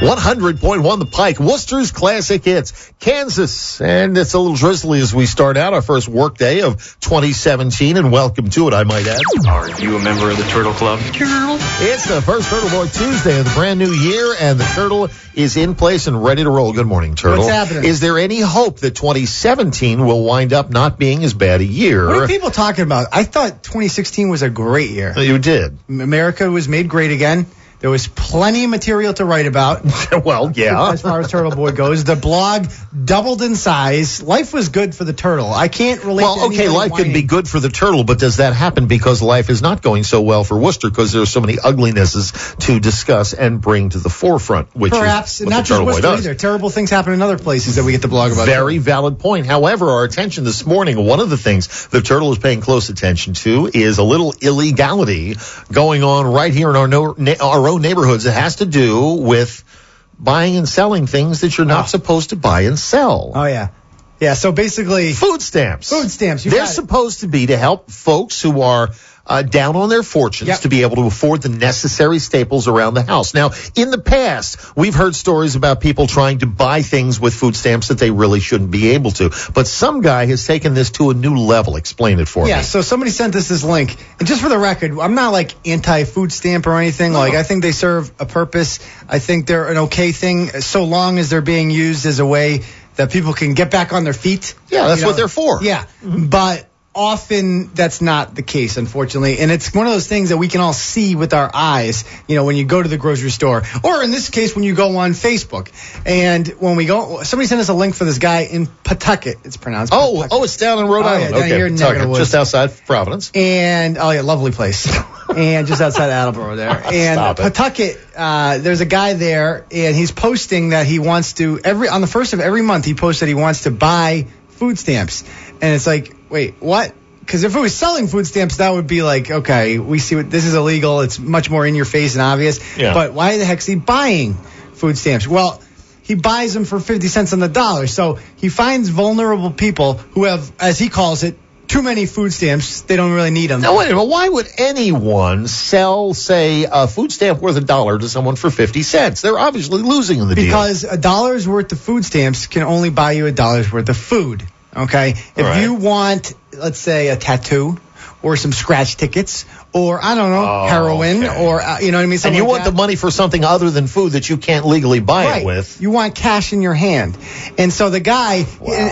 100.1 The Pike, Worcester's Classic Hits, Kansas. And it's a little drizzly as we start out our first work day of 2017, and welcome to it, I might add. Are you a member of the Turtle Club? Turtle. It's the first Turtle Boy Tuesday of the brand new year, and the Turtle is in place and ready to roll. Good morning, Turtle. What's happening? Is there any hope that 2017 will wind up not being as bad a year? What are people talking about? I thought 2016 was a great year. You did. America was made great again. There was plenty of material to write about. Well, yeah. As far as Turtle Boy goes, the blog doubled in size. Life was good for the turtle. I can't relate to okay, life could be good for the turtle, but does that happen because life is not going so well for Worcester because there's so many uglinesses to discuss and bring to the forefront, which perhaps is what not the just Turtle Boy Worcester does. either. Terrible things happen in other places that we get to blog about. Very valid point. However, our attention this morning, one of the things the Turtle is paying close attention to is a little illegality going on right here in our own neighborhoods. It has to do with buying and selling things that you're not supposed to buy and sell. Oh, yeah. Yeah, so basically... Food stamps. Food stamps. They're supposed to be to help folks who are down on their fortunes to be able to afford the necessary staples around the house. Now, in the past, we've heard stories about people trying to buy things with food stamps that they really shouldn't be able to. But some guy has taken this to a new level. Explain it for me. Yeah, so somebody sent us this link. And just for the record, I'm not like anti-food stamp or anything. Like, I think they serve a purpose. I think they're an okay thing so long as they're being used as a way that people can get back on their feet. Yeah, that's what they're for. Yeah, but often that's not the case, unfortunately. And it's one of those things that we can all see with our eyes, when you go to the grocery store. Or in this case, when you go on Facebook. And when we go, somebody sent us a link for this guy in Pawtucket. It's pronounced Pawtucket. Oh, it's down in Rhode Island. Yeah, down here in Pawtucket, just outside Providence. And, lovely place. And just outside Attleboro there. And Pawtucket, there's a guy there, and he's posting that he wants to, on the first of every month, he posts that he wants to buy food stamps. And it's like, wait, what? Because if it was selling food stamps, that would be like, okay, we see this is illegal. It's much more in your face and obvious. Yeah. But why the heck is he buying food stamps? Well, he buys them for 50 cents on the dollar. So he finds vulnerable people who have, as he calls it, too many food stamps. They don't really need them. Now, wait a minute. Why would anyone sell, say, a food stamp worth $1 to someone for 50 cents? They're obviously losing in the deal. Because $1 worth of food stamps can only buy you $1 worth of food. Okay? If you want, let's say, a tattoo or some scratch tickets or, I don't know, heroin or, you know what I mean? And you want the money for something other than food that you can't legally buy it with. You want cash in your hand. And so the guy,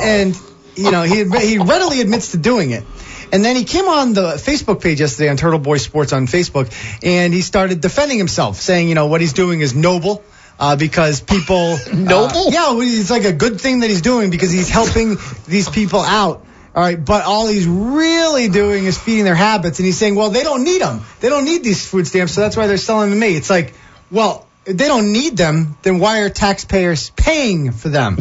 he readily admits to doing it. And then he came on the Facebook page yesterday on Turtle Boy Sports on Facebook, and he started defending himself, saying, what he's doing is noble. Because people... Noble? It's like a good thing that he's doing because he's helping these people out. All right, but all he's really doing is feeding their habits. And he's saying, well, they don't need them. They don't need these food stamps, so that's why they're selling them to me. It's like, well, if they don't need them, then why are taxpayers paying for them?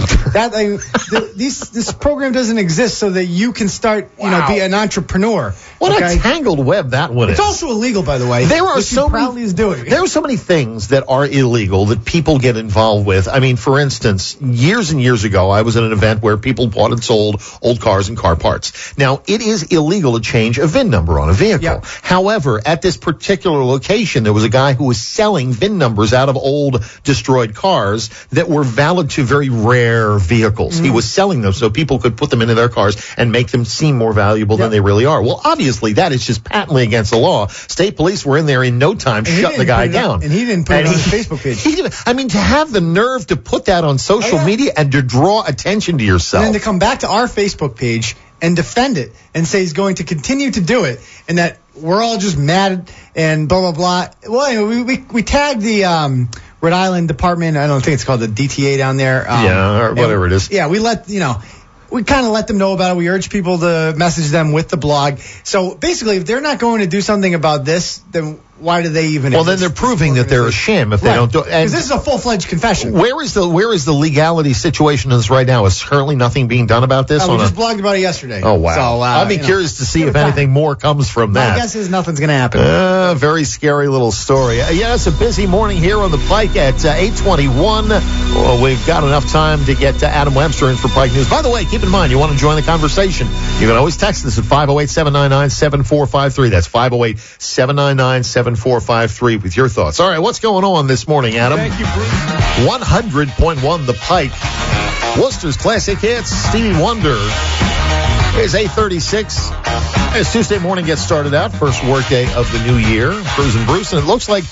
This program doesn't exist so that you can start, be an entrepreneur. What a tangled web that one is. It's also illegal, by the way. There are so many things that are illegal that people get involved with. I mean, for instance, years and years ago, I was at an event where people bought and sold old cars and car parts. Now, it is illegal to change a VIN number on a vehicle. Yep. However, at this particular location, there was a guy who was selling VIN numbers out of old destroyed cars that were valid to very rare vehicles. He was selling them so people could put them into their cars and make them seem more valuable than they really are. Well, obviously, that is just patently against the law. State police were in there in no time shutting the guy down. And he didn't put it on his Facebook page. To have the nerve to put that on social media and to draw attention to yourself. And then to come back to our Facebook page and defend it and say he's going to continue to do it and that we're all just mad and blah, blah, blah. Well, anyway, we tagged the Rhode Island Department. I don't think it's called the DTA down there. Or whatever it is. Yeah, we kind of let them know about it. We urge people to message them with the blog. So basically, if they're not going to do something about this, then why do they even? Well, then they're proving that they're a sham if they don't do it. Because this is a full-fledged confession. Where is the legality situation in this right now? Is currently nothing being done about this? We just blogged about it yesterday. Oh, wow. So, I'd be curious to see if anything more comes from that. My guess is nothing's going to happen. Very scary little story. It's a busy morning here on the Pike at 8:21. We've got enough time to get Adam Webster in for Pike News. By the way, keep in mind, you want to join the conversation, you can always text us at 508-799-7453. That's 508-799-7453. 888-7453 with your thoughts. All right, what's going on this morning, Adam? Thank you, Bruce. 100.1 The Pike. Worcester's Classic Hits, Stevie Wonder. It's 8:36. As Tuesday morning gets started out, first workday of the new year, Cruz and Bruce, and it looks like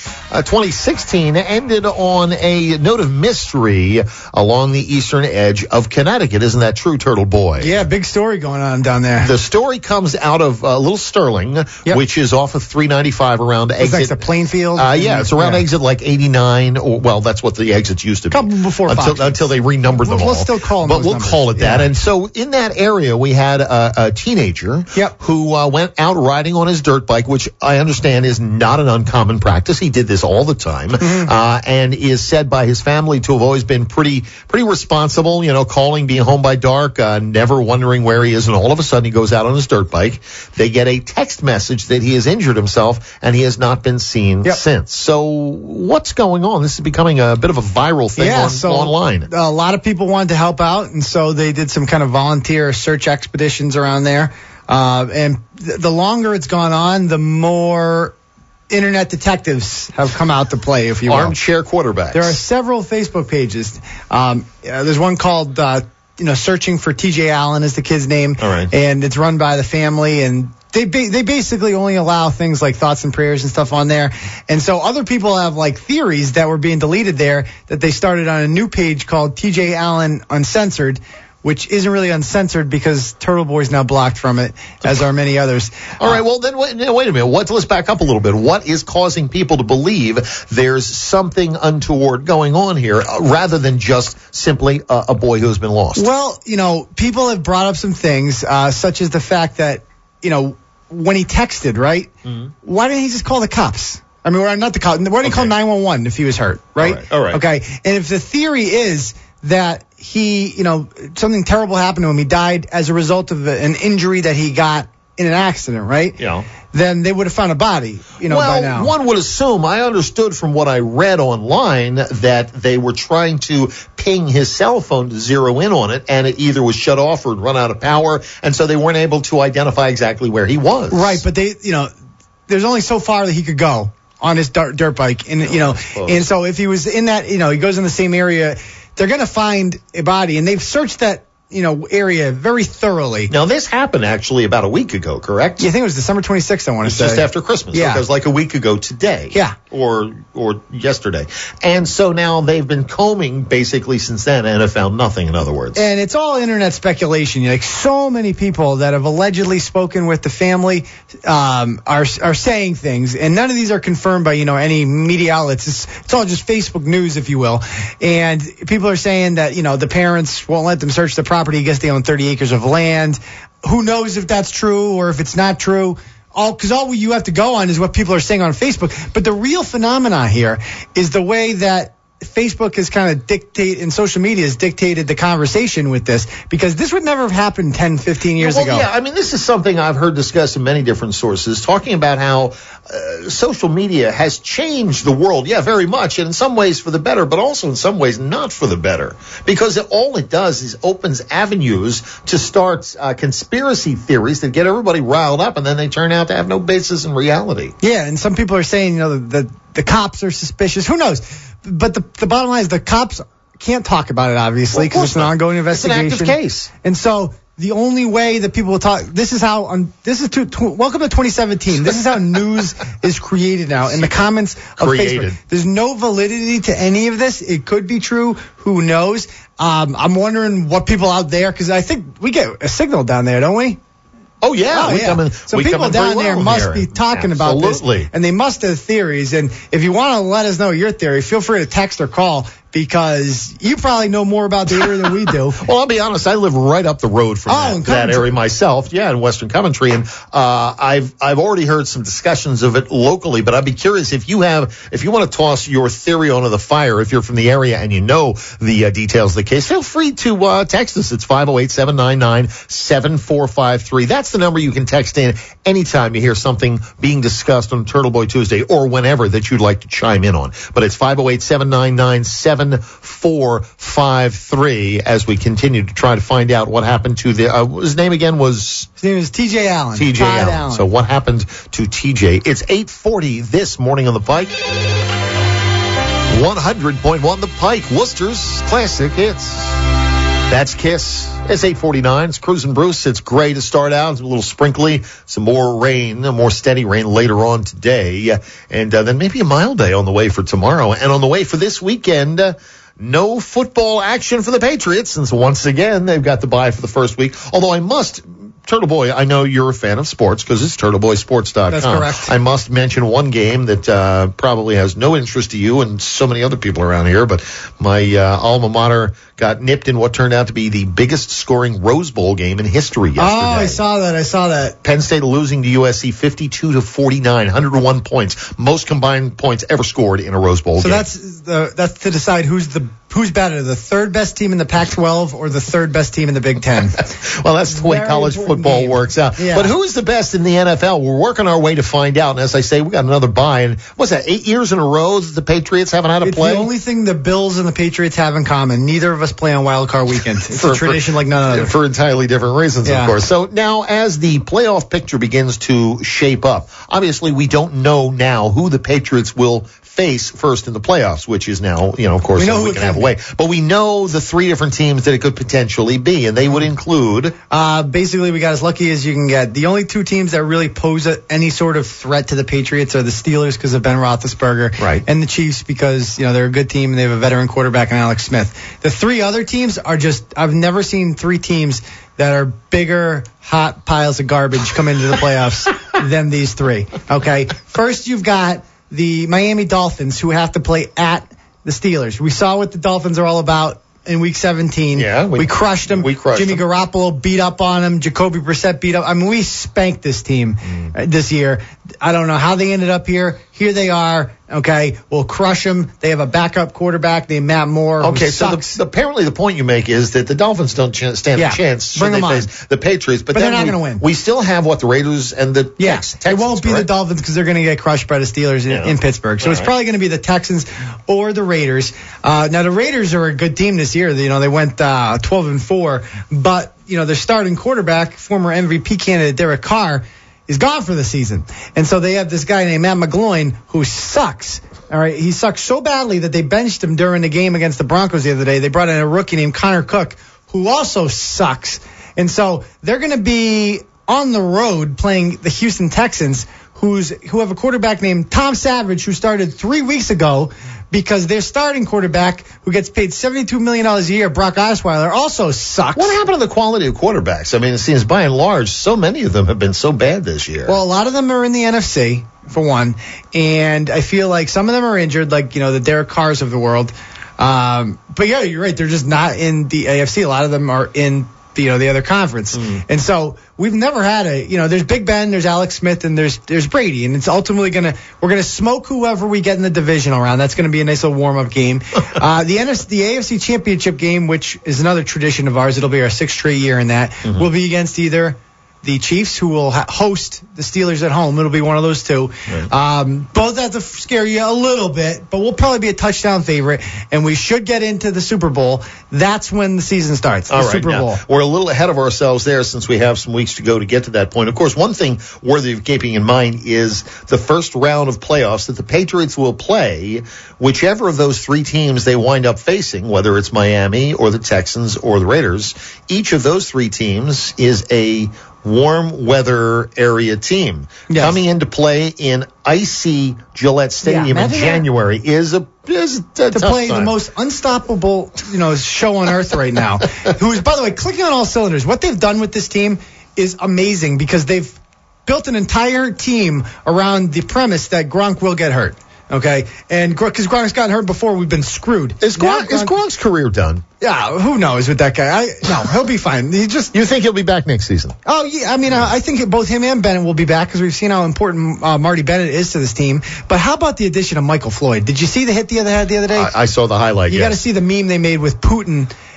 2016 ended on a note of mystery along the eastern edge of Connecticut. Isn't that true, Turtle Boy? Yeah, big story going on down there. The story comes out of Little Sterling, which is off of 395 around It's exit. like the Plainfield. Yeah, it's around exit like 89, or well, that's what the exits used to be. Couple before until they renumbered them all. We'll still call them but those we'll numbers. call it that. And so in that area, we had a teenager who went out riding on his dirt bike, which I understand is not an uncommon practice. He did this all the time, and is said by his family to have always been pretty responsible. You know, calling, being home by dark, never wondering where he is. And all of a sudden, he goes out on his dirt bike. They get a text message that he has injured himself, and he has not been seen since. So what's going on? This is becoming a bit of a viral thing online. A lot of people wanted to help out, and so they did some kind of volunteer search expeditions around there. And the longer it's gone on, the more internet detectives have come out to play, if you will. Armchair quarterbacks. There are several Facebook pages. There's one called, Searching for TJ Allen is the kid's name. All right. And it's run by the family, and they basically only allow things like thoughts and prayers and stuff on there. And so other people have like theories that were being deleted there that they started on a new page called TJ Allen Uncensored, which isn't really uncensored because Turtle Boy's now blocked from it, as are many others. All right, well, then wait a minute. Let's back up a little bit. What is causing people to believe there's something untoward going on here rather than just simply a boy who's been lost? Well, people have brought up some things, such as the fact that, when he texted, right, why didn't he just call the cops? I mean, not the cops. Why didn't he call 911 if he was hurt, right? All right. Okay, and if the theory is that he, something terrible happened to him, he died as a result of an injury that he got in an accident, right? Yeah. Then they would have found a body, by now. Well, one would assume, I understood from what I read online, that they were trying to ping his cell phone to zero in on it, and it either was shut off or run out of power, and so they weren't able to identify exactly where he was. Right, but there's only so far that he could go on his dirt bike, and and so if he was in that, he goes in the same area, they're going to find a body, and they've searched that, area very thoroughly. Now, this happened actually about a week ago, correct? Yeah, I think it was December 26th, I want to say. Just after Christmas. Yeah. So it was like a week ago today. Yeah. Or yesterday. And so now they've been combing basically since then and have found nothing, in other words. And it's all internet speculation. Like, so many people that have allegedly spoken with the family are saying things, and none of these are confirmed by, any media outlets. It's all just Facebook news, if you will. And people are saying that, the parents won't let them search the property. I guess they own 30 acres of land. Who knows if that's true or if it's not true? Because all you have to go on is what people are saying on Facebook. But the real phenomena here is the way that Facebook has kind of and social media has dictated the conversation with this, because this would never have happened 10, 15 years ago. Yeah, I mean, this is something I've heard discussed in many different sources, talking about how social media has changed the world. Yeah, very much. And in some ways for the better, but also in some ways not for the better. Because all it does is opens avenues to start conspiracy theories that get everybody riled up, and then they turn out to have no basis in reality. Yeah, and some people are saying, the cops are suspicious. Who knows? But the bottom line is the cops can't talk about it, obviously, because it's an ongoing investigation. It's an active case. And so the only way that people will talk, welcome to 2017. This is how news is created now in the comments of Facebook. There's no validity to any of this. It could be true. Who knows? I'm wondering what people out there, because I think we get a signal down there, don't we? Oh, yeah. So people down there must be talking about this, and they must have theories. And if you want to let us know your theory, feel free to text or call, because you probably know more about the area than we do. Well, I'll be honest, I live right up the road from that area myself. Yeah, in Western Coventry, and I've already heard some discussions of it locally. But I'd be curious if you want to toss your theory onto the fire, if you're from the area and you know the details of the case, feel free to text us. It's 508-799-7453. That's the number you can text in anytime you hear something being discussed on Turtle Boy Tuesday, or whenever that you'd like to chime in on. But it's 508-799-7453. 7-4-5-3 as we continue to try to find out what happened to his name again was? His name is T.J. Allen. T.J. Allen. So what happened to T.J.? It's 8:40 this morning on the Pike. 100.1 The Pike, Worcester's classic hits. That's Kiss. It's 8:49. It's Cruz and Bruce. It's gray to start out. It's a little sprinkly. Some more rain, more steady rain later on today. And then maybe a mild day on the way for tomorrow. And on the way for this weekend, no football action for the Patriots, since once again they've got the bye for the first week. Although Turtle Boy, I know you're a fan of sports because it's TurtleBoySports.com. That's correct. I must mention one game that probably has no interest to you and so many other people around here, but my alma mater got nipped in what turned out to be the biggest scoring Rose Bowl game in history yesterday. Oh, I saw that. Penn State losing to USC 52-49, 101 points, most combined points ever scored in a Rose Bowl game. So that's to decide who's better, the third best team in the Pac-12 or the third best team in the Big Ten. Well, that's the way college football works out. Yeah. But who is the best in the NFL? We're working our way to find out. And as I say, we got another bye. And what's that, 8 years in a row that the Patriots haven't had a play? It's the only thing the Bills and the Patriots have in common. Neither of us play on Wild Card Weekend. It's a tradition like none other. For entirely different reasons, Yeah. of course. So now as the playoff picture begins to shape up, obviously we don't know now who the Patriots will face first in the playoffs, which is now, of course, we know who we it can can have be. away. But we know the three different teams that it could potentially be, and they would include... Basically, we got as lucky as you can get. The only two teams that really pose any sort of threat to the Patriots are the Steelers because of Ben Roethlisberger, right, and the Chiefs because they're a good team and they have a veteran quarterback in Alex Smith. The three other teams are I've never seen three teams that are bigger hot piles of garbage come into the playoffs than these three. Okay, first you've got the Miami Dolphins, who have to play at the Steelers. We saw what the Dolphins are all about in Week 17. Yeah, we crushed them. Jimmy Garoppolo beat up on them. Jacoby Brissett beat up. I mean, we spanked this team this year. I don't know how they ended up here. Here they are. Okay, we'll crush them. They have a backup quarterback named Matt Moore. Okay, so apparently the point you make is that the Dolphins don't stand a chance should they face the Patriots. But they're not going to win. We still have, the Raiders and the Texans. It won't be the Dolphins because they're going to get crushed by the Steelers in Pittsburgh. So it's probably going to be the Texans or the Raiders. Now, the Raiders are a good team this year. They went 12-4. But, their starting quarterback, former MVP candidate Derek Carr, is gone for the season. And so they have this guy named Matt McGloin who sucks. All right, he sucks so badly that they benched him during the game against the Broncos the other day. They brought in a rookie named Connor Cook who also sucks. And so they're going to be on the road playing the Houston Texans who have a quarterback named Tom Savage who started 3 weeks ago because their starting quarterback, who gets paid $72 million a year, Brock Osweiler, also sucks. What happened to the quality of quarterbacks? I mean, it seems by and large, so many of them have been so bad this year. Well, a lot of them are in the NFC, for one, and I feel like some of them are injured, like, the Derek Carrs of the world. But yeah, you're right. They're just not in the AFC. A lot of them are in the other conference. And so we've never had there's Big Ben, there's Alex Smith, and there's Brady, and it's ultimately we're gonna smoke whoever we get in the divisional round. That's gonna be a nice little warm-up game. The AFC Championship game, which is another tradition of ours, it'll be our 6th straight year in that, will be against either the Chiefs, who will host the Steelers at home. It'll be one of those two. Right. Both have to scare you a little bit, but we'll probably be a touchdown favorite, and we should get into the Super Bowl. That's when the season starts, the Super Bowl. We're a little ahead of ourselves there since we have some weeks to go to get to that point. Of course, one thing worthy of keeping in mind is the first round of playoffs that the Patriots will play, whichever of those three teams they wind up facing, whether it's Miami or the Texans or the Raiders. Each of those three teams is a warm weather area team. Yes. Coming into play in icy Gillette Stadium in January is a tough play time. The most unstoppable show on earth right now. Who's, by the way, clicking on all cylinders. What they've done with this team is amazing because they've built an entire team around the premise that Gronk will get hurt. Okay, and because Gronk's gotten hurt before, we've been screwed. Is Gronk's career done? Yeah, who knows with that guy? No, he'll be fine. You think he'll be back next season? Oh yeah, I mean, I think both him and Bennett will be back because we've seen how important Marty Bennett is to this team. But how about the addition of Michael Floyd? Did you see the hit the other day? I saw the highlight. You got to see the meme they made with Putin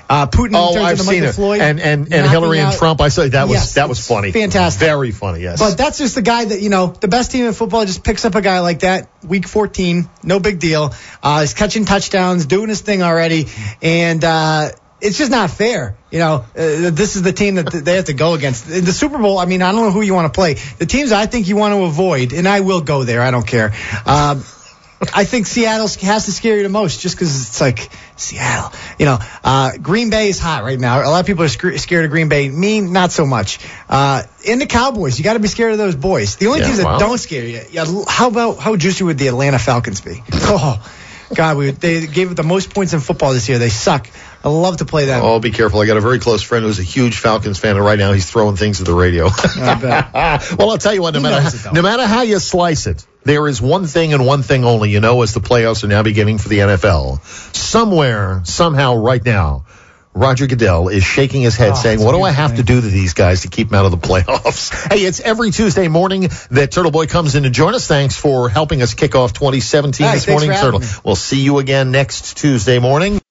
Putin turns I've into seen Michael it. Floyd. And Hillary and out. Trump. I saw that was Yes, funny. Fantastic. Very funny. Yes. But that's just the guy that, the best team in football just picks up a guy like that. Week 14, no big deal. He's catching touchdowns, doing his thing already, and it's just not fair. This is the team that they have to go against. In the Super Bowl, I don't know who you want to play. The teams I think you want to avoid, and I will go there, I don't care. I think Seattle has to scare you the most just because it's like Seattle. Green Bay is hot right now. A lot of people are scared of Green Bay. Me, not so much. And the Cowboys, you got to be scared of those boys. The only teams that don't scare you. How juicy would the Atlanta Falcons be? Oh, God, they gave the most points in football this year. They suck. I love to play that. Oh, be careful. I got a very close friend who's a huge Falcons fan, and right now he's throwing things at the radio. I bet. Well, I'll tell you what, no matter how you slice it, there is one thing and one thing only, as the playoffs are now beginning for the NFL. Somewhere, somehow, right now, Roger Goodell is shaking his head saying, what do I have to do to these guys to keep them out of the playoffs? Hey, it's every Tuesday morning that Turtle Boy comes in to join us. Thanks for helping us kick off 2017 this morning, Turtle. We'll see you again next Tuesday morning.